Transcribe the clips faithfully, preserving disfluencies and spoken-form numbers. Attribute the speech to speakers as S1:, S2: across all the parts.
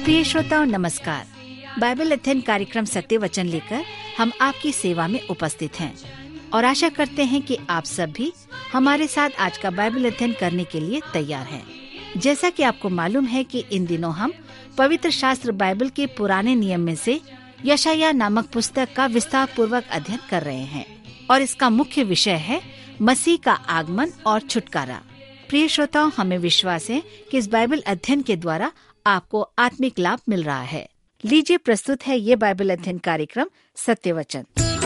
S1: प्रिय श्रोताओं नमस्कार। बाइबल अध्ययन कार्यक्रम सत्य वचन लेकर हम आपकी सेवा में उपस्थित हैं और आशा करते हैं कि आप सब भी हमारे साथ आज का बाइबल अध्ययन करने के लिए तैयार हैं। जैसा कि आपको मालूम है कि इन दिनों हम पवित्र शास्त्र बाइबल के पुराने नियम में से यशायाह नामक पुस्तक का विस्तार पूर्वक अध्ययन कर रहे हैं और इसका मुख्य विषय है मसीह का आगमन और छुटकारा। प्रिय श्रोताओं, हमें विश्वास है कि इस बाइबल अध्ययन के द्वारा आपको आत्मिक लाभ मिल रहा है। लीजिए प्रस्तुत है ये बाइबल अध्ययन कार्यक्रम सत्य वचन।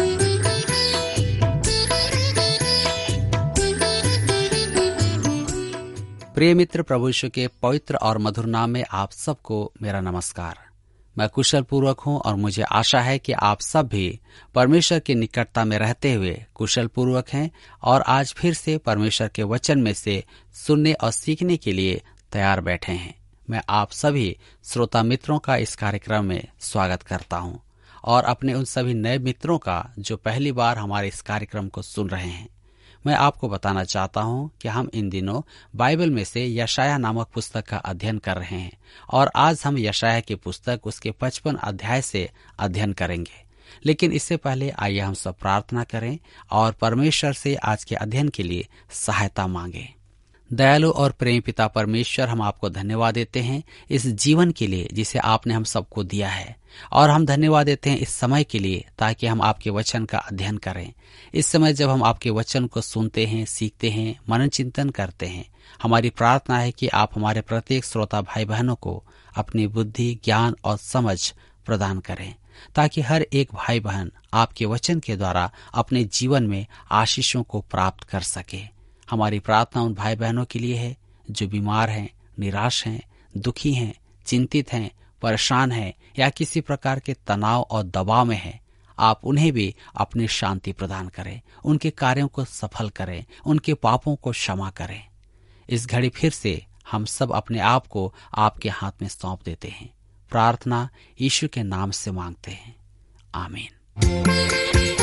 S2: प्रिय मित्र, प्रभु यीशु के पवित्र और मधुर नाम में आप सबको मेरा नमस्कार। मैं कुशल पूर्वक हूँ और मुझे आशा है कि आप सब भी परमेश्वर की निकटता में रहते हुए कुशल पूर्वक हैं और आज फिर से परमेश्वर के वचन में से सुनने और सीखने के लिए तैयार बैठे हैं। मैं आप सभी श्रोता मित्रों का इस कार्यक्रम में स्वागत करता हूं और अपने उन सभी नए मित्रों का जो पहली बार हमारे इस कार्यक्रम को सुन रहे हैं। मैं आपको बताना चाहता हूं कि हम इन दिनों बाइबल में से यशायाह नामक पुस्तक का अध्ययन कर रहे हैं और आज हम यशायाह की पुस्तक उसके पचपन अध्याय से अध्ययन करेंगे। लेकिन इससे पहले आइए हम सब प्रार्थना करें और परमेश्वर से आज के अध्ययन के लिए सहायता मांगें। दयालु और प्रेम पिता परमेश्वर, हम आपको धन्यवाद देते हैं इस जीवन के लिए जिसे आपने हम सबको दिया है और हम धन्यवाद देते हैं इस समय के लिए ताकि हम आपके वचन का अध्ययन करें। इस समय जब हम आपके वचन को सुनते हैं, सीखते हैं, मनन चिंतन करते हैं, हमारी प्रार्थना है कि आप हमारे प्रत्येक श्रोता भाई बहनों को अपनी बुद्धि, ज्ञान और समझ प्रदान करें ताकि हर एक भाई बहन आपके वचन के द्वारा अपने जीवन में आशीषों को प्राप्त कर सके। हमारी प्रार्थना उन भाई बहनों के लिए है जो बीमार हैं, निराश हैं, दुखी हैं, चिंतित हैं, परेशान हैं या किसी प्रकार के तनाव और दबाव में हैं। आप उन्हें भी अपनी शांति प्रदान करें, उनके कार्यों को सफल करें, उनके पापों को क्षमा करें। इस घड़ी फिर से हम सब अपने आप को आपके हाथ में सौंप देते हैं। प्रार्थना यीशु के नाम से मांगते हैं, आमीन।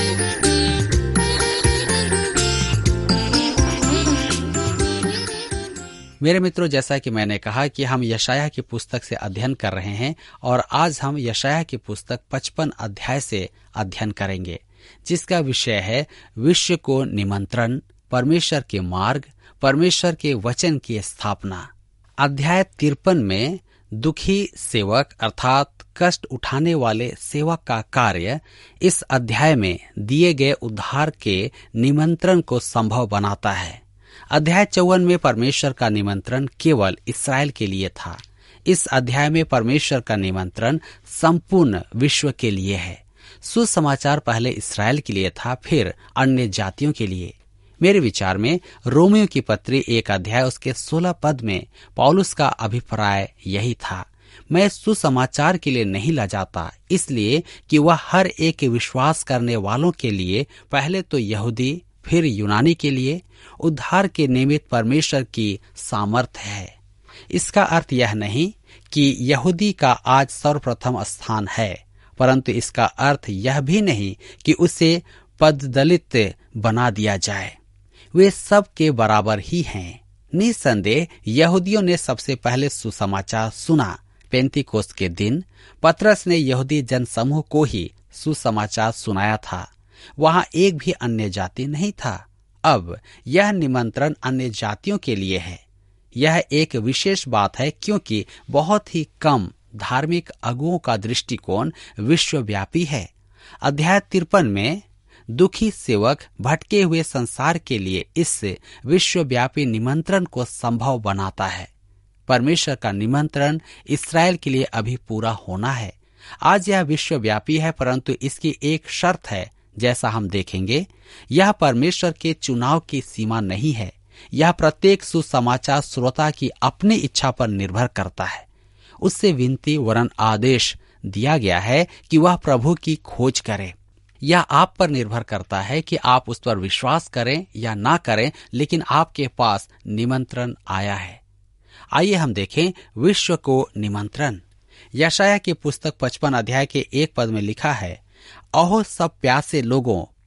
S2: मेरे मित्रों, जैसा कि मैंने कहा कि हम यशायाह की पुस्तक से अध्ययन कर रहे हैं और आज हम यशायाह की पुस्तक पचपन अध्याय से अध्ययन करेंगे जिसका विषय है विश्व को निमंत्रण, परमेश्वर के मार्ग, परमेश्वर के वचन की स्थापना। अध्याय तिरपन में दुखी सेवक अर्थात कष्ट उठाने वाले सेवक का कार्य इस अध्याय में दिए गए उद्धार के निमंत्रण को संभव बनाता है। अध्याय चौवन में परमेश्वर का निमंत्रण केवल इस्राएल के लिए था। इस अध्याय में परमेश्वर का निमंत्रण संपूर्ण विश्व के लिए है। सुसमाचार पहले इस्राएल के लिए था, फिर अन्य जातियों के लिए। मेरे विचार में रोमियो की पत्री एक अध्याय उसके सोलह पद में पौलुस का अभिप्राय यही था। मैं सुसमाचार के लिए नहीं ला जाता, इसलिए कि वह हर एक विश्वास करने वालों के लिए, पहले तो यहूदी फिर यूनानी के लिए उद्धार के निमित्त परमेश्वर की सामर्थ है। इसका अर्थ यह नहीं कि यहूदी का आज सर्वप्रथम स्थान है, परंतु इसका अर्थ यह भी नहीं कि उसे पददलित बना दिया जाए। वे सब के बराबर ही हैं। निसंदेह यहूदियों ने सबसे पहले सुसमाचार सुना। पेंतीकोस्त के दिन पतरस ने यहूदी जनसमूह को ही सुसमाचार सुनाया था। वहां एक भी अन्य जाति नहीं था। अब यह निमंत्रण अन्य जातियों के लिए है। यह एक विशेष बात है क्योंकि बहुत ही कम धार्मिक अगुओं का दृष्टिकोण विश्वव्यापी है। अध्याय तिरपन में दुखी सेवक भटके हुए संसार के लिए इस विश्वव्यापी निमंत्रण को संभव बनाता है। परमेश्वर का निमंत्रण इस्राएल के लिए अभी पूरा होना है। आज यह विश्वव्यापी है, परंतु इसकी एक शर्त है। जैसा हम देखेंगे, यह परमेश्वर के चुनाव की सीमा नहीं है। यह प्रत्येक सुसमाचार श्रोता की अपनी इच्छा पर निर्भर करता है। उससे विनती वरन आदेश दिया गया है कि वह प्रभु की खोज करे। यह आप पर निर्भर करता है कि आप उस पर विश्वास करें या ना करें, लेकिन आपके पास निमंत्रण आया है। आइए हम देखें विश्व को निमंत्रण। यशायाह की पुस्तक पचपन अध्याय के एक पद में लिखा है, अहो सब प्यासे लोगों,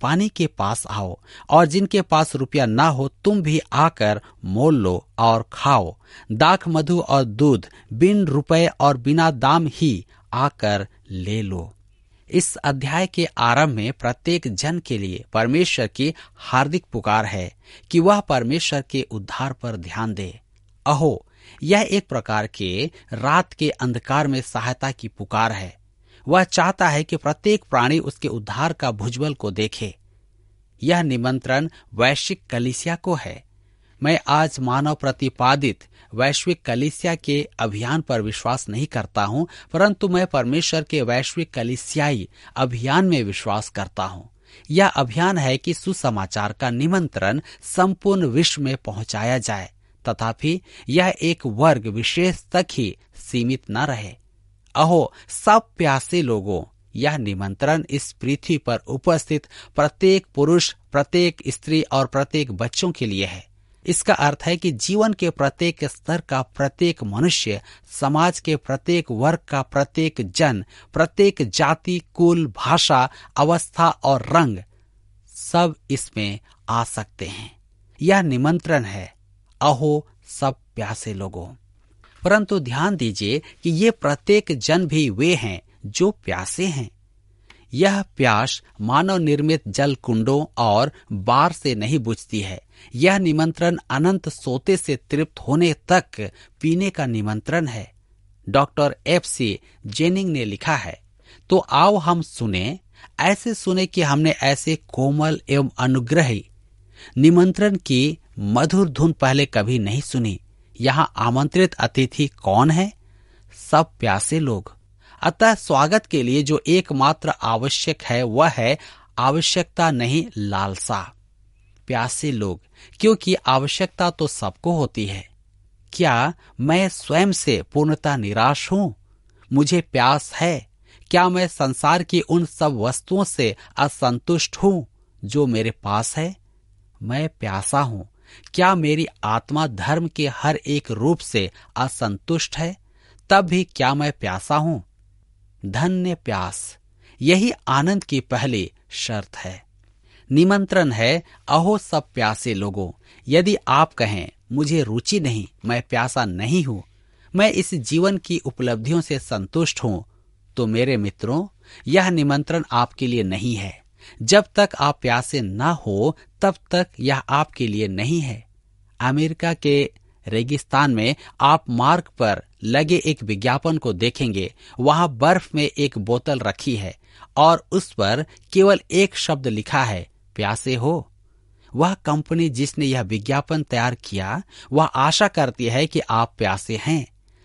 S2: पानी के पास आओ, और जिनके पास रुपया ना हो तुम भी आकर मोल लो और खाओ। दाख मधु और दूध बिन रुपए और बिना दाम ही आकर ले लो। इस अध्याय के आरंभ में प्रत्येक जन के लिए परमेश्वर की हार्दिक पुकार है कि वह परमेश्वर के उद्धार पर ध्यान दे। अहो, यह एक प्रकार के रात के अंधकार में सहायता की पुकार है। वह चाहता है कि प्रत्येक प्राणी उसके उद्धार का भुजबल को देखे। यह निमंत्रण वैश्विक कलीसिया को है। मैं आज मानव प्रतिपादित वैश्विक कलीसिया के अभियान पर विश्वास नहीं करता हूं, परंतु मैं परमेश्वर के वैश्विक कलीसियाई अभियान में विश्वास करता हूं। यह अभियान है कि सुसमाचार का निमंत्रण संपूर्ण विश्व में पहुंचाया जाए, तथापि यह एक वर्ग विशेष तक ही सीमित न रहे। अहो सब प्यासे लोगों, यह निमंत्रण इस पृथ्वी पर उपस्थित प्रत्येक पुरुष, प्रत्येक स्त्री और प्रत्येक बच्चों के लिए है। इसका अर्थ है कि जीवन के प्रत्येक स्तर का प्रत्येक मनुष्य, समाज के प्रत्येक वर्ग का प्रत्येक जन, प्रत्येक जाति, कुल, भाषा, अवस्था और रंग सब इसमें आ सकते हैं। यह निमंत्रण है, अहो सब प्यासे लोगों। परंतु ध्यान दीजिए कि ये प्रत्येक जन भी वे हैं जो प्यासे हैं। यह प्यास मानव निर्मित जल कुंडों और बार से नहीं बुझती है। यह निमंत्रण अनंत सोते से तृप्त होने तक पीने का निमंत्रण है। डॉक्टर एफ सी जेनिंग ने लिखा है, तो आओ हम सुने, ऐसे सुने कि हमने ऐसे कोमल एवं अनुग्रही निमंत्रण की मधुर धुन पहले कभी नहीं सुनी। यहाँ आमंत्रित अतिथि कौन है? सब प्यासे लोग। अतः स्वागत के लिए जो एकमात्र आवश्यक है वह है आवश्यकता नहीं, लालसा। प्यासे लोग, क्योंकि आवश्यकता तो सबको होती है। क्या मैं स्वयं से पूर्णतः निराश हूं? मुझे प्यास है। क्या मैं संसार की उन सब वस्तुओं से असंतुष्ट हूं जो मेरे पास है? मैं प्यासा हूं। क्या मेरी आत्मा धर्म के हर एक रूप से असंतुष्ट है? तब भी क्या मैं प्यासा हूं? धन्य प्यास, यही आनंद की पहली शर्त है। निमंत्रण है, अहो सब प्यासे लोगों। यदि आप कहें मुझे रुचि नहीं, मैं प्यासा नहीं हूं, मैं इस जीवन की उपलब्धियों से संतुष्ट हूं, तो मेरे मित्रों, यह निमंत्रण आपके लिए नहीं है। जब तक आप प्यासे न हो तब तक यह आपके लिए नहीं है। अमेरिका के रेगिस्तान में आप मार्ग पर लगे एक विज्ञापन को देखेंगे। वहां बर्फ में एक बोतल रखी है और उस पर केवल एक शब्द लिखा है, प्यासे हो। वह कंपनी जिसने यह विज्ञापन तैयार किया वह आशा करती है कि आप प्यासे हैं।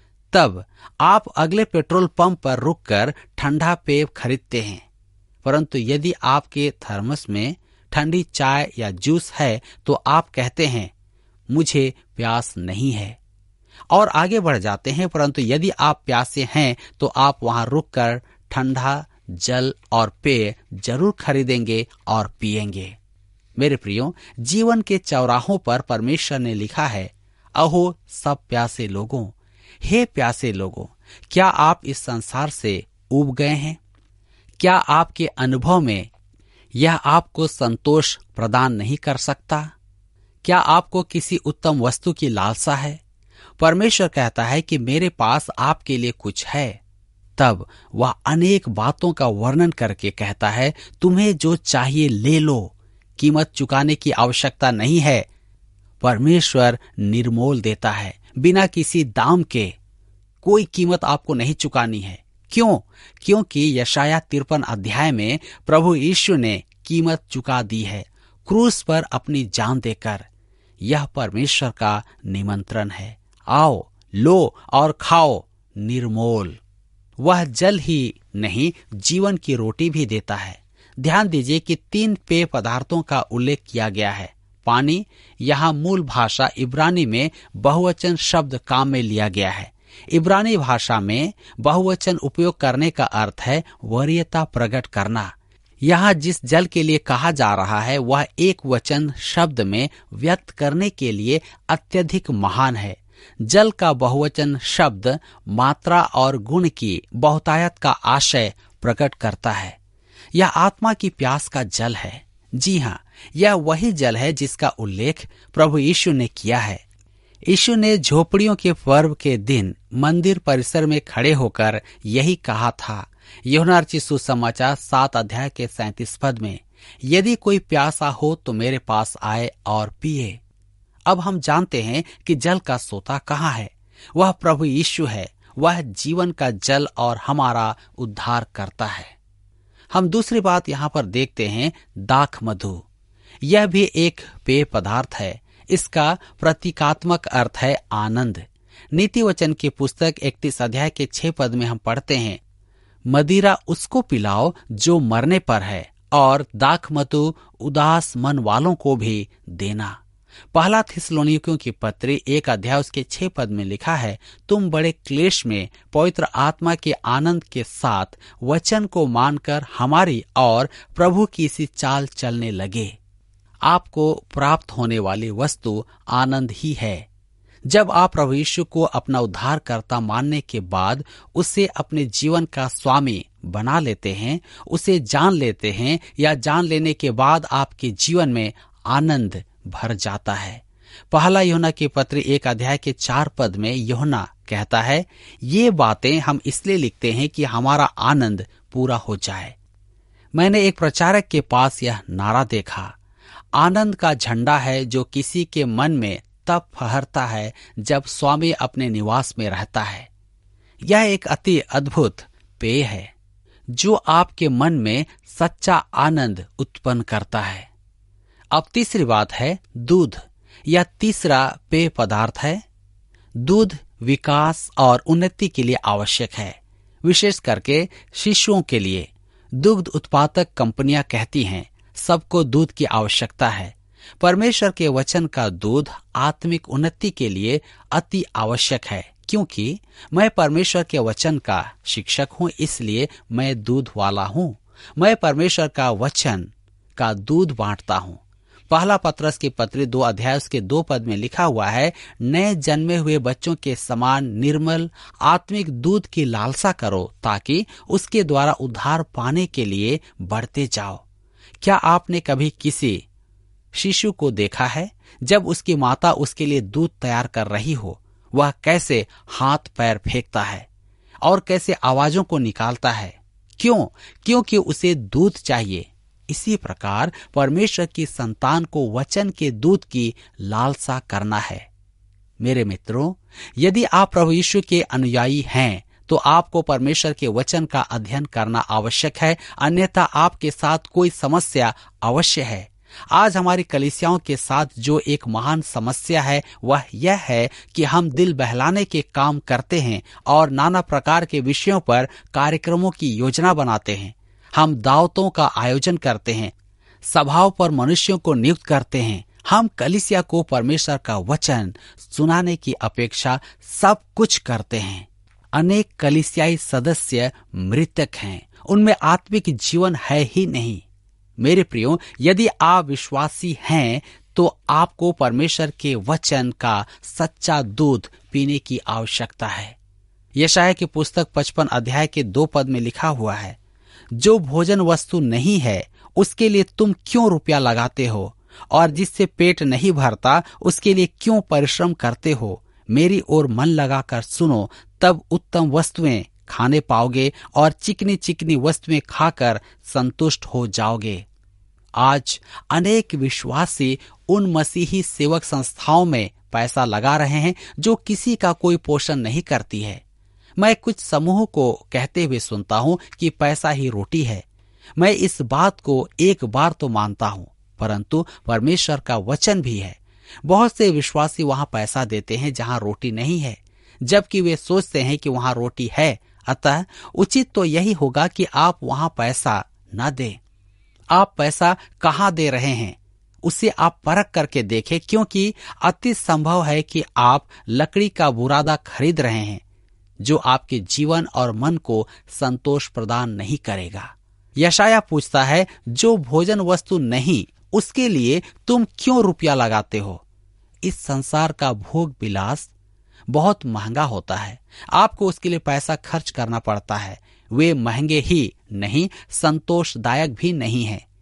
S2: तब आप अगले पेट्रोल पंप पर रुककर ठंडा पेय खरीदते हैं। परंतु यदि आपके थर्मस में ठंडी चाय या जूस है तो आप कहते हैं मुझे प्यास नहीं है और आगे बढ़ जाते हैं। परंतु यदि आप प्यासे हैं तो आप वहां रुककर ठंडा जल और पेय जरूर खरीदेंगे और पिएंगे। मेरे प्रियो, जीवन के चौराहों पर परमेश्वर ने लिखा है, अहो सब प्यासे लोगों। हे प्यासे लोगों, क्या आप इस संसार से ऊब गए हैं? क्या आपके अनुभव में यह आपको संतोष प्रदान नहीं कर सकता? क्या आपको किसी उत्तम वस्तु की लालसा है? परमेश्वर कहता है कि मेरे पास आपके लिए कुछ है। तब वह अनेक बातों का वर्णन करके कहता है, तुम्हें जो चाहिए ले लो, कीमत चुकाने की आवश्यकता नहीं है। परमेश्वर निर्मोल देता है, बिना किसी दाम के। कोई कीमत आपको नहीं चुकानी है। क्यों? क्योंकि यशाया तिरपन अध्याय में प्रभु यीशु ने कीमत चुका दी है, क्रूस पर अपनी जान देकर। यह परमेश्वर का निमंत्रण है, आओ लो और खाओ निर्मोल। वह जल ही नहीं, जीवन की रोटी भी देता है। ध्यान दीजिए कि तीन पेय पदार्थों का उल्लेख किया गया है। पानी, यहाँ मूल भाषा इब्रानी में बहुवचन शब्द काम में लिया गया है। इब्रानी भाषा में बहुवचन उपयोग करने का अर्थ है वरीयता प्रकट करना। यहाँ जिस जल के लिए कहा जा रहा है वह एक वचन शब्द में व्यक्त करने के लिए अत्यधिक महान है। जल का बहुवचन शब्द मात्रा और गुण की बहुतायत का आशय प्रकट करता है। यह आत्मा की प्यास का जल है। जी हाँ, यह वही जल है जिसका उल्लेख प्रभु यीशु ने किया है। यीशु ने झोपड़ियों के पर्व के दिन मंदिर परिसर में खड़े होकर यही कहा था। यूहन्ना रचित सुसमाचार सात अध्याय के सैंतीस पद में, यदि कोई प्यासा हो तो मेरे पास आए और पिए। अब हम जानते हैं कि जल का सोता कहाँ है। वह प्रभु यीशु है। वह जीवन का जल और हमारा उद्धार करता है। हम दूसरी बात यहाँ पर देखते हैं, दाख मधु। यह भी एक पेय पदार्थ है। इसका प्रतीकात्मक अर्थ है आनंद। नीति वचन की पुस्तक इकतीस अध्याय के छह पद में हम पढ़ते हैं, मदिरा उसको पिलाओ जो मरने पर है, और दाख मधु उदास मन वालों को भी देना। पहला थिस्सलुनीकियों की पत्री एक अध्याय उसके छह पद में लिखा है, तुम बड़े क्लेश में पवित्र आत्मा के आनंद के साथ वचन को मानकर हमारी और प्रभु की सी चाल चलने लगे। आपको प्राप्त होने वाली वस्तु आनंद ही है। जब आप प्रभु यीशु को अपना उद्धारकर्ता मानने के बाद उसे अपने जीवन का स्वामी बना लेते हैं, उसे जान लेते हैं, या जान लेने के बाद आपके जीवन में आनंद भर जाता है। पहला यूहन्ना की पत्री एक अध्याय के चार पद में यूहन्ना कहता है, ये बातें हम इसलिए लिखते हैं कि हमारा आनंद पूरा हो जाए। मैंने एक प्रचारक के पास यह नारा देखा, आनंद का झंडा है जो किसी के मन में तब फहरता है जब स्वामी अपने निवास में रहता है। यह एक अति अद्भुत पेय है जो आपके मन में सच्चा आनंद उत्पन्न करता है। अब तीसरी बात है दूध। यह तीसरा पेय पदार्थ है। दूध विकास और उन्नति के लिए आवश्यक है, विशेष करके शिशुओं के लिए। दुग्ध उत्पादक कंपनियां कहती हैं सबको दूध की आवश्यकता है। परमेश्वर के वचन का दूध आत्मिक उन्नति के लिए अति आवश्यक है, क्योंकि मैं परमेश्वर के वचन का शिक्षक हूँ, इसलिए मैं दूध वाला हूँ। मैं परमेश्वर का वचन का दूध बांटता हूँ। पहला पत्रस की पत्री दो अध्याय उसके दो पद में लिखा हुआ है, नए जन्मे हुए बच्चों के समान निर्मल आत्मिक दूध की लालसा करो ताकि उसके द्वारा उद्धार पाने के लिए बढ़ते जाओ। क्या आपने कभी किसी शिशु को देखा है जब उसकी माता उसके लिए दूध तैयार कर रही हो, वह कैसे हाथ पैर फेंकता है और कैसे आवाजों को निकालता है? क्यों? क्योंकि उसे दूध चाहिए। इसी प्रकार परमेश्वर की संतान को वचन के दूध की लालसा करना है। मेरे मित्रों, यदि आप प्रभु यीशु के अनुयायी हैं तो आपको परमेश्वर के वचन का अध्ययन करना आवश्यक है, अन्यथा आपके साथ कोई समस्या अवश्य है। आज हमारी कलीसियाओं के साथ जो एक महान समस्या है वह यह है कि हम दिल बहलाने के काम करते हैं और नाना प्रकार के विषयों पर कार्यक्रमों की योजना बनाते हैं। हम दावतों का आयोजन करते हैं, सभाओं पर मनुष्यों को नियुक्त करते हैं। हम कलीसिया को परमेश्वर का वचन सुनाने की अपेक्षा सब कुछ करते हैं। अनेक कलीसियाई सदस्य मृतक हैं, उनमें आत्मिक जीवन है ही नहीं। मेरे प्रियो, यदि आप विश्वासी हैं तो आपको परमेश्वर के वचन का सच्चा दूध पीने की आवश्यकता है। यशायाह की पुस्तक पचपन अध्याय के दो पद में लिखा हुआ है, जो भोजन वस्तु नहीं है उसके लिए तुम क्यों रुपया लगाते हो, और जिससे पेट नहीं भरता उसके लिए क्यों परिश्रम करते हो? मेरी ओर मन लगाकर सुनो, तब उत्तम वस्तुएं खाने पाओगे और चिकनी चिकनी वस्तुएं खाकर संतुष्ट हो जाओगे। आज अनेक विश्वासी उन मसीही सेवक संस्थाओं में पैसा लगा रहे हैं जो किसी का कोई पोषण नहीं करती है। मैं कुछ समूह को कहते हुए सुनता हूं कि पैसा ही रोटी है। मैं इस बात को एक बार तो मानता हूं, परंतु परमेश्वर का वचन भी है। बहुत से विश्वासी वहां पैसा देते हैं जहां रोटी नहीं है, जबकि वे सोचते हैं कि वहां रोटी है। अतः उचित तो यही होगा कि आप वहां पैसा न दें। आप पैसा कहां दे रहे हैं उसे आप परख करके देखें, क्योंकि अति संभव है कि आप लकड़ी का बुरादा खरीद रहे हैं जो आपके जीवन और मन को संतोष प्रदान नहीं करेगा। यशायाह पूछता है, जो भोजन वस्तु नहीं उसके लिए तुम क्यों रुपया लगाते हो? इस संसार का भोग विलास बहुत महंगा होता है, आपको उसके लिए पैसा खर्च करना पड़ता है। वे महंगे ही नहीं, संतोषदायक भी नहीं है।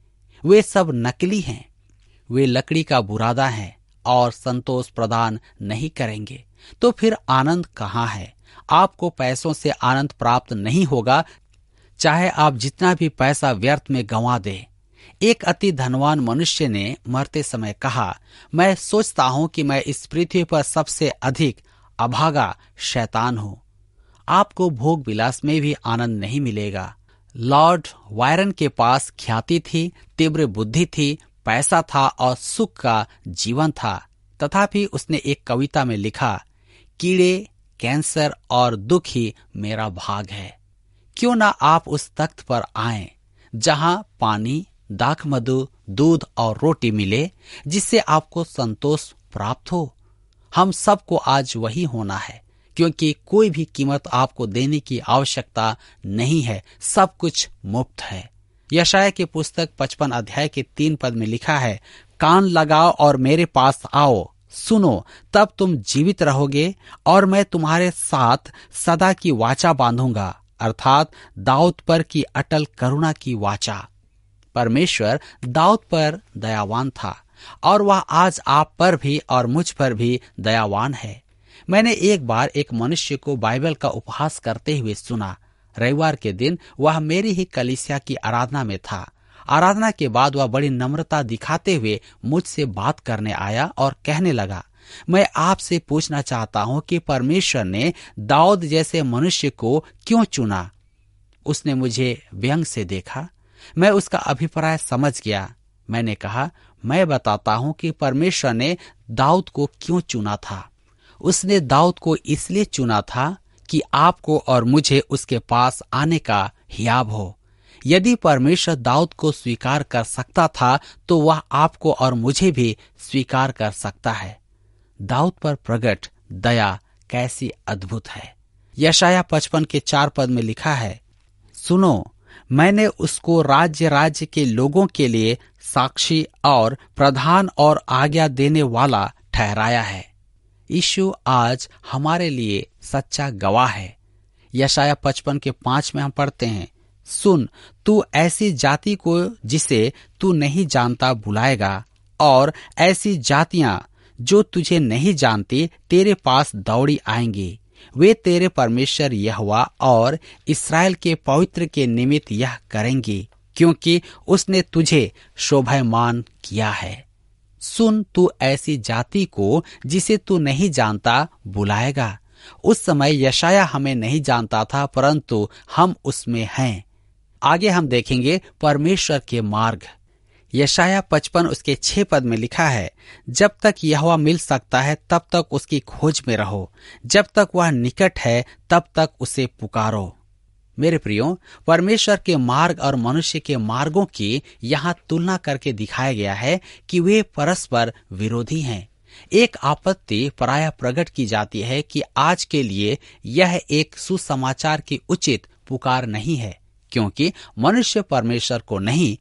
S2: वे सब नकली हैं। वे लकड़ी का बुरादा हैं और संतोष प्रदान नहीं करेंगे। तो फिर आनंद कहाँ है? आपको पैसों से आनंद प्राप्त नहीं होगा, चाहे आप जितना भी पैसा व्यर्थ में गंवा दें। एक अति धनवान मनुष्य ने मरते समय कहा, मैं सोचता हूं कि मैं इस पृथ्वी पर सबसे अधिक अभागा शैतान हूं। आपको भोग विलास में भी आनंद नहीं मिलेगा। लॉर्ड वायरन के पास ख्याति थी, तीव्र बुद्धि थी, पैसा था और सुख का जीवन था। तथापि उसने एक कविता में लिखा, कीड़े, कैंसर और दुख ही मेरा भाग है। क्यों ना आप उस तख्त पर आएं, जहां पानी, दाख मधु, दूध और रोटी मिले, जिससे आपको संतोष प्राप्त हो। हम सबको आज वही होना है, क्योंकि कोई भी कीमत आपको देने की आवश्यकता नहीं है, सब कुछ मुफ्त है। यशायाह की पुस्तक पचपन अध्याय के तीन पद में लिखा है, कान लगाओ और मेरे पास आओ, सुनो, तब तुम जीवित रहोगे और मैं तुम्हारे साथ सदा की वाचा बांधूंगा, अर्थात दाऊद पर की अटल करुणा की वाचा। परमेश्वर दाऊद पर दयावान था और वह आज आप पर भी और मुझ पर भी दयावान है। मैंने एक बार एक मनुष्य को बाइबल का उपहास करते हुए सुना। रविवार के दिन वह मेरी ही कलीसिया की आराधना में था। आराधना के बाद वह बड़ी नम्रता दिखाते हुए मुझसे बात करने आया और कहने लगा, मैं आपसे पूछना चाहता हूं कि परमेश्वर ने दाऊद जैसे मनुष्य को क्यों चुना। उसने मुझे व्यंग से देखा। मैं उसका अभिप्राय समझ गया। मैंने कहा, मैं बताता हूं कि परमेश्वर ने दाऊद को क्यों चुना था। उसने दाऊद को इसलिए चुना था कि आपको और मुझे उसके पास आने का हियाब हो। यदि परमेश्वर दाऊद को स्वीकार कर सकता था, तो वह आपको और मुझे भी स्वीकार कर सकता है। दाऊद पर प्रकट दया कैसी अद्भुत है। यशायाह पचपन के चार पद में लिखा है, सुनो, मैंने उसको राज्य राज्य के लोगों के लिए साक्षी और प्रधान और आज्ञा देने वाला ठहराया है। यीशु आज हमारे लिए सच्चा गवाह है। यशायाह पचपन के पांच में हम पढ़ते हैं, सुन, तू ऐसी जाति को जिसे तू नहीं जानता बुलाएगा, और ऐसी जातियां जो तुझे नहीं जानती तेरे पास दौड़ी आएंगी। वे तेरे परमेश्वर यहोवा और इस्राएल के पवित्र के निमित्त यह करेंगी, क्योंकि उसने तुझे शोभायमान किया है। सुन, तू ऐसी जाति को जिसे तू नहीं जानता बुलाएगा। उस समय यशायाह हमें नहीं जानता था, परंतु हम उसमें हैं। आगे हम देखेंगे परमेश्वर के मार्ग। यशायाह पचपन उसके छह पद में लिखा है, जब तक यहोवा मिल सकता है तब तक उसकी खोज में रहो, जब तक वह निकट है तब तक उसे पुकारो। मेरे प्रियो, परमेश्वर के मार्ग और मनुष्य के मार्गों की यहाँ तुलना करके दिखाया गया है कि वे परस्पर विरोधी हैं। एक आपत्ति प्रायः प्रकट की जाती है कि आज के लिए यह एक सुसमाचार की उचित पुकार नहीं है, क्योंकि मनुष्य परमेश्वर को नहीं,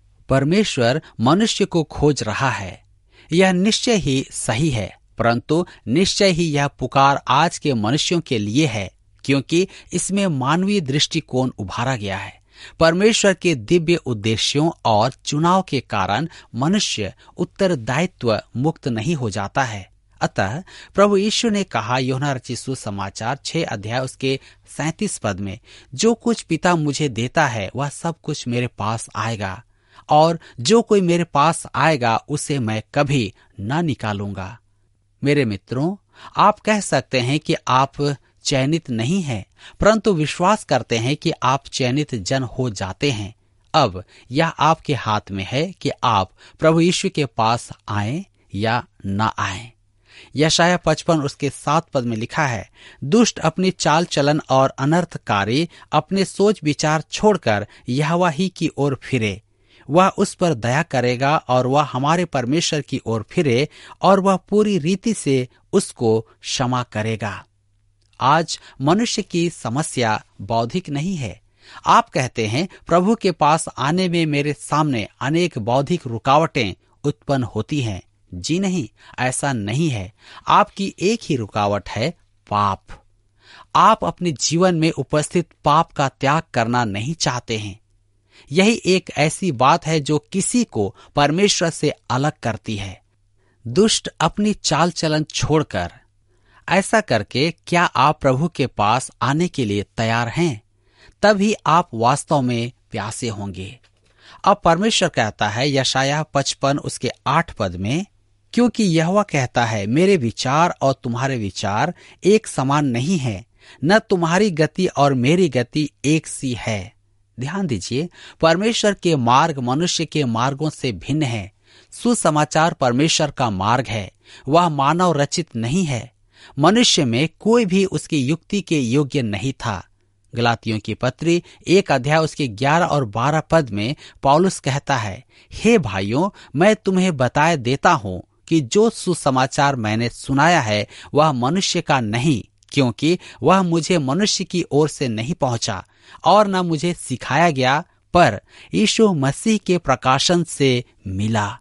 S2: परमेश्वर मनुष्य को खोज रहा है। यह निश्चय ही सही है, परंतु निश्चय ही यह पुकार आज के मनुष्यों के लिए है, क्योंकि इसमें मानवीय दृष्टिकोण उभारा गया है। परमेश्वर के दिव्य उद्देश्यों और चुनाव के कारण मनुष्य उत्तरदायित्व मुक्त नहीं हो जाता है। अतः प्रभु यीशु ने कहा, यूहन्ना रचित सुसमाचार छह अध्याय उसके सैंतीस पद में, जो कुछ पिता मुझे देता है वह सब कुछ मेरे पास आएगा, और जो कोई मेरे पास आएगा उसे मैं कभी न निकालूंगा। मेरे मित्रों, आप कह सकते हैं कि आप चयनित नहीं हैं, परंतु विश्वास करते हैं कि आप चयनित जन हो जाते हैं। अब यह आपके हाथ में है कि आप प्रभु यीशु के पास आएं या न आएं। यशायाह पचपन उसके सात पद में लिखा है, दुष्ट अपनी चाल चलन और अनर्थकारी अपने सोच विचार छोड़कर यहोवा ही की ओर फिरे। वह उस पर दया करेगा और वह हमारे परमेश्वर की ओर फिरे और वह पूरी रीति से उसको क्षमा करेगा। आज मनुष्य की समस्या बौद्धिक नहीं है। आप कहते हैं, प्रभु के पास आने में मेरे सामने अनेक बौद्धिक रुकावटें उत्पन्न होती हैं। जी नहीं, ऐसा नहीं है। आपकी एक ही रुकावट है, पाप। आप अपने जीवन में उपस्थित पाप का त्याग करना नहीं चाहते हैं। यही एक ऐसी बात है जो किसी को परमेश्वर से अलग करती है। दुष्ट अपनी चाल चलन छोड़कर ऐसा करके क्या आप प्रभु के पास आने के लिए तैयार हैं? तभी आप वास्तव में प्यासे होंगे। अब परमेश्वर कहता है यशायाह पचपन उसके आठ पद में, क्योंकि यहोवा कहता है मेरे विचार और तुम्हारे विचार एक समान नहीं है, न तुम्हारी गति और मेरी गति एक सी है। ध्यान दीजिए, परमेश्वर के मार्ग मनुष्य के मार्गों से भिन्न है। सुसमाचार परमेश्वर का मार्ग है, वह मानव रचित नहीं है। मनुष्य में कोई भी उसकी युक्ति के योग्य नहीं था। गलातियों की पत्री एक अध्याय उसके ग्यारह और बारह पद में पौलुस कहता है, हे भाइयों, मैं तुम्हें बताए देता हूँ कि जो सुसमाचार मैंने सुनाया है वह मनुष्य का नहीं, क्योंकि वह मुझे मनुष्य की ओर से नहीं पहुंचा और न मुझे सिखाया गया, पर यीशु मसीह के प्रकाशन से मिला।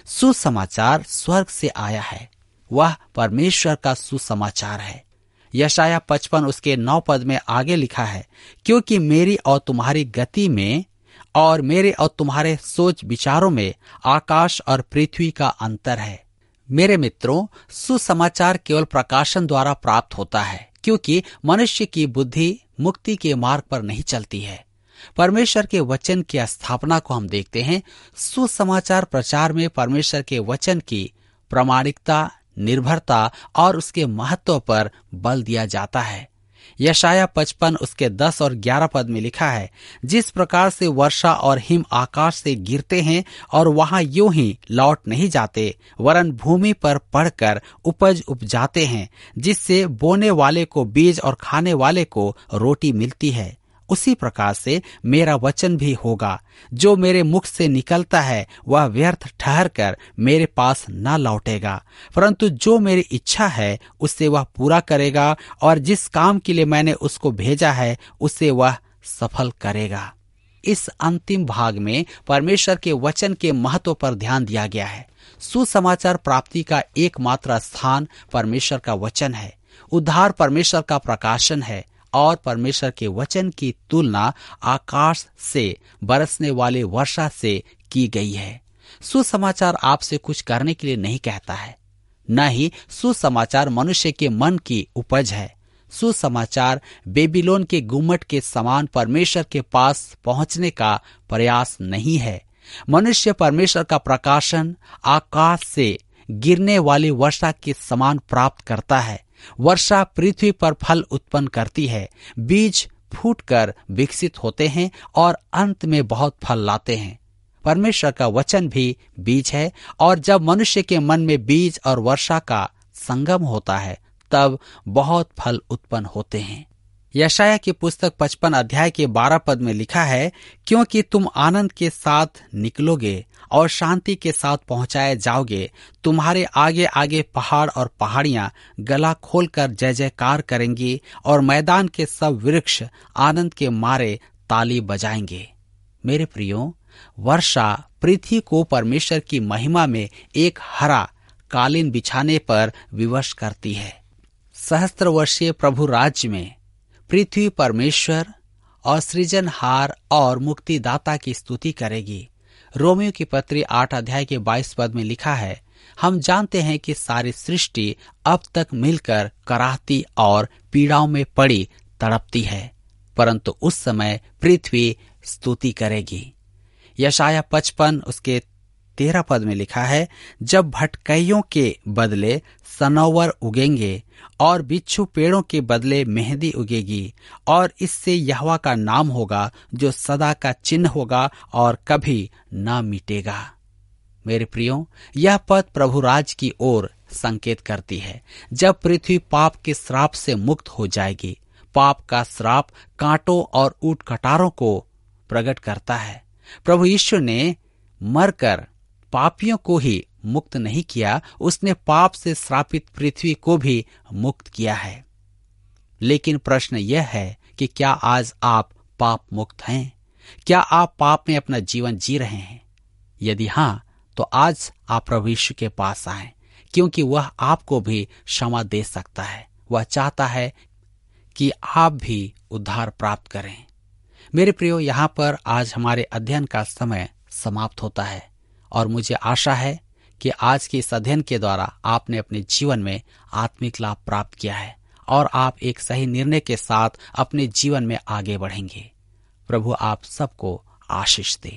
S2: सुसमाचार स्वर्ग से आया है, वह परमेश्वर का सुसमाचार है। यशायाह पचपन उसके नौ पद में आगे लिखा है, क्योंकि मेरी और तुम्हारी गति में और मेरे और तुम्हारे सोच विचारों में आकाश और पृथ्वी का अंतर है। मेरे मित्रों, सुसमाचार केवल प्रकाशन द्वारा प्राप्त होता है, क्योंकि मनुष्य की बुद्धि मुक्ति के मार्ग पर नहीं चलती है। परमेश्वर के वचन की स्थापना को हम देखते हैं। सुसमाचार प्रचार में परमेश्वर के वचन की प्रामाणिकता, निर्भरता और उसके महत्व पर बल दिया जाता है। यशायाह पचपन उसके दस और ग्यारह पद में लिखा है, जिस प्रकार से वर्षा और हिम आकाश से गिरते हैं और वहां यूं ही लौट नहीं जाते, वरन भूमि पर पड़कर उपज उपजाते हैं, जिससे बोने वाले को बीज और खाने वाले को रोटी मिलती है, उसी प्रकार से मेरा वचन भी होगा। जो मेरे मुख से निकलता है वह व्यर्थ ठहर कर मेरे पास न लौटेगा, परंतु जो मेरी इच्छा है उससे वह पूरा करेगा, और जिस काम के लिए मैंने उसको भेजा है उसे वह सफल करेगा। इस अंतिम भाग में परमेश्वर के वचन के महत्व पर ध्यान दिया गया है। सुसमाचार प्राप्ति का एकमात्र स्थान परमेश्वर का वचन है। उद्धार परमेश्वर का प्रकाशन है और परमेश्वर के वचन की तुलना आकाश से बरसने वाले वर्षा से की गई है। सुसमाचार आपसे कुछ करने के लिए नहीं कहता है, न ही सुसमाचार मनुष्य के मन की उपज है। सुसमाचार बेबीलोन के गुम्मट के समान परमेश्वर के पास पहुंचने का प्रयास नहीं है। मनुष्य परमेश्वर का प्रकाशन आकाश से गिरने वाली वर्षा के समान प्राप्त करता है। वर्षा पृथ्वी पर फल उत्पन्न करती है, बीज फूटकर विकसित होते हैं और अंत में बहुत फल लाते हैं। परमेश्वर का वचन भी बीज है, और जब मनुष्य के मन में बीज और वर्षा का संगम होता है तब बहुत फल उत्पन्न होते हैं। यशायाह की पुस्तक पचपन अध्याय के बारह पद में लिखा है, क्योंकि तुम आनंद के साथ निकलोगे और शांति के साथ पहुंचाए जाओगे। तुम्हारे आगे आगे पहाड़ और पहाड़ियां गला खोलकर जय जयकार करेंगी, और मैदान के सब वृक्ष आनंद के मारे ताली बजाएंगे। मेरे प्रियो, वर्षा पृथ्वी को परमेश्वर की महिमा में एक हरा कालीन बिछाने पर विवश करती है। सहस्त्र वर्षीय प्रभु राज्य में पृथ्वी परमेश्वर और सृजनहार और मुक्तिदाता की स्तुति करेगी। रोमियो की पत्री आठ अध्याय के बाईस पद में लिखा है, हम जानते हैं कि सारी सृष्टि अब तक मिलकर कराहती और पीड़ाओं में पड़ी तड़पती है, परंतु उस समय पृथ्वी स्तुति करेगी। यशायाह पचपन उसके तेरह पद में लिखा है, जब भटकैयों के बदले सनोवर उगेंगे और बिच्छू पेड़ों के बदले मेहंदी उगेगी, और इससे यहोवा का नाम होगा जो सदा का चिन्ह होगा और कभी न मिटेगा। मेरे प्रियो, यह पद प्रभु राज की ओर संकेत करती है। जब पृथ्वी पाप के श्राप से मुक्त हो जाएगी, पाप का श्राप कांटों और ऊंट कटारों को प्रकट करता है। प्रभु यीशु ने मरकर पापियों को ही मुक्त नहीं किया, उसने पाप से श्रापित पृथ्वी को भी मुक्त किया है। लेकिन प्रश्न यह है कि क्या आज आप पाप मुक्त हैं? क्या आप पाप में अपना जीवन जी रहे हैं? यदि हाँ, तो आज आप प्रभु यीशु के पास आएं, क्योंकि वह आपको भी क्षमा दे सकता है। वह चाहता है कि आप भी उद्धार प्राप्त करें। मेरे प्रियो, यहाँ पर आज हमारे अध्ययन का समय समाप्त होता है और मुझे आशा है कि आज के इस अध्ययन के द्वारा आपने अपने जीवन में आत्मिक लाभ प्राप्त किया है और आप एक सही निर्णय के साथ अपने जीवन में आगे बढ़ेंगे। प्रभु आप सबको आशीष दे।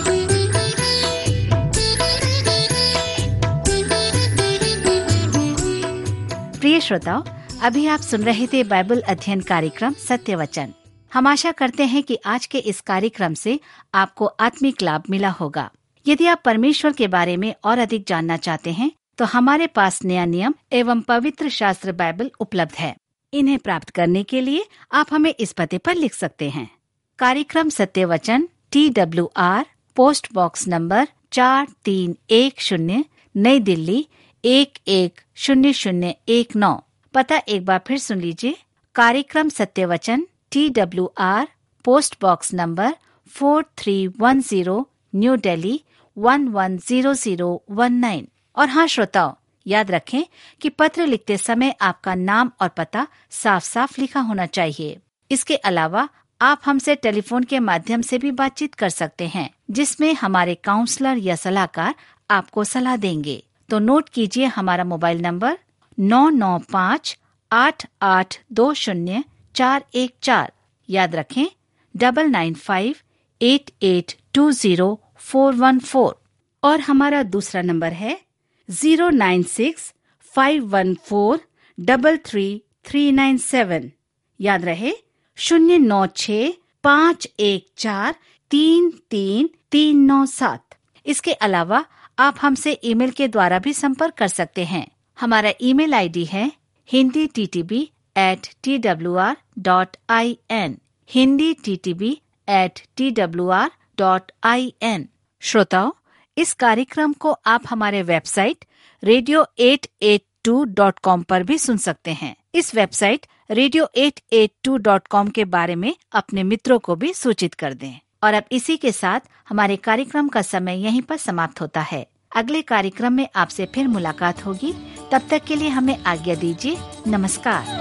S1: प्रिय श्रोताओ, अभी आप सुन रहे थे बाइबल अध्ययन कार्यक्रम सत्य वचन। हम आशा करते हैं कि आज के इस कार्यक्रम से आपको आत्मिक लाभ मिला होगा। यदि आप परमेश्वर के बारे में और अधिक जानना चाहते हैं तो हमारे पास नया नियम एवं पवित्र शास्त्र बाइबल उपलब्ध है। इन्हें प्राप्त करने के लिए आप हमें इस पते पर लिख सकते हैं। कार्यक्रम Satya Vachan, T W R, post box number चार तीन एक शून्य, नई दिल्ली एक एक शून्य शून्य एक नौ। पता एक बार फिर सुन लीजिए। कार्यक्रम Satya Vachan, T W R, post box number four three one zero, New Delhi one one zero zero one nine. और हाँ श्रोताओ, याद रखें कि पत्र लिखते समय आपका नाम और पता साफ साफ लिखा होना चाहिए। इसके अलावा आप हमसे टेलीफोन के माध्यम से भी बातचीत कर सकते हैं, जिसमें हमारे काउंसलर या सलाहकार आपको सलाह देंगे। तो नोट कीजिए हमारा मोबाइल नंबर नौ नौ पाँच आठ आठ दो शून्य चार एक चार। याद रखें double nine five eight eight two zero four one four. और हमारा दूसरा नंबर है zero nine six five one four double three three nine seven. याद रहे शून्य नौ छ पाँच एक चार तीन तीन तीन नौ सात। इसके अलावा आप हमसे ईमेल के द्वारा भी संपर्क कर सकते हैं। हमारा ईमेल आईडी है Hindi T T B at T W R dot I N, Hindi T T B at T W R dot I N. श्रोताओ, इस कार्यक्रम को आप हमारे website radio eight eight two dot com पर भी सुन सकते हैं। इस website radio eight eight two dot com के बारे में अपने मित्रों को भी सूचित कर दें। और अब इसी के साथ हमारे कार्यक्रम का समय यहीं पर समाप्त होता है। अगले कार्यक्रम में आपसे फिर मुलाकात होगी। तब तक के लिए हमें आज्ञा दीजिए। नमस्कार।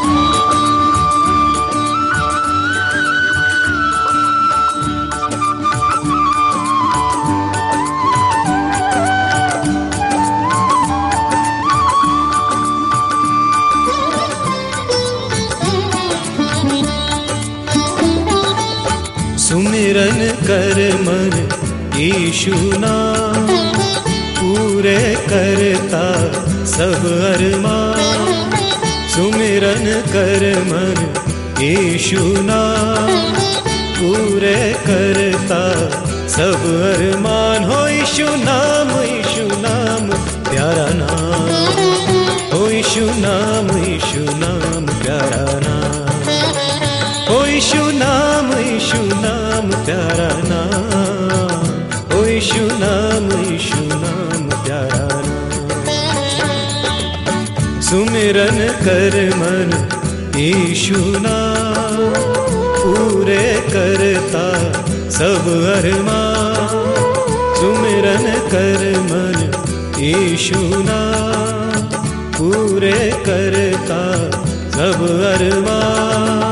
S3: सुमिरन कर मन यीशु नाम, पूरे करता सब अरमान। सुमिरन कर मन यीशु नाम, पूरे करता सब अरमान। हो यीशु नाम, यीशु नाम प्यारा नाम, हो यीशु नाम, यीशु नाम प्यारा नाम, ओ यीशु नाम, यीशु नाम प्यारा नाम, ओ यीशु नाम, यीशु नाम प्यारा नाम। सुमिरन कर मन यीशु नाम, पूरे करता सब अरमान। सुमिरन कर मन यीशु नाम, पूरे करता सब अरमान।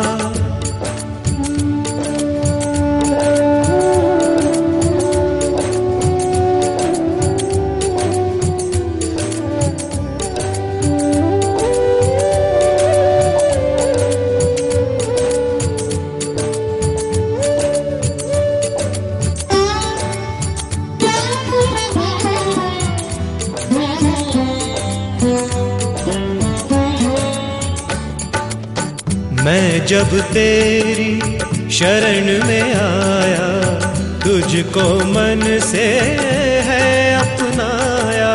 S3: मैं जब तेरी शरण में आया, तुझको मन से है अपनाया।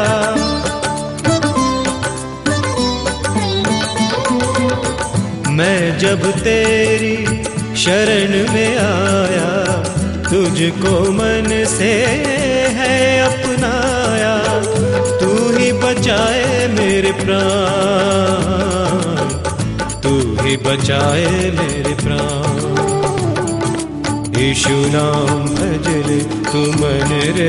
S3: मैं जब तेरी शरण में आया, तुझको मन से है अपनाया। तू ही बचाए मेरे प्राण, तू ही बचाए मेरे प्राण। यीशु नाम भजले तू मन रे,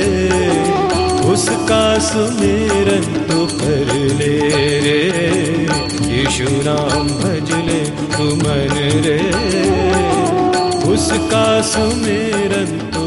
S3: उसका सुमिरन तू कर ले रे। यीशु नाम भजले तू मन रे, उसका सुमिरन तो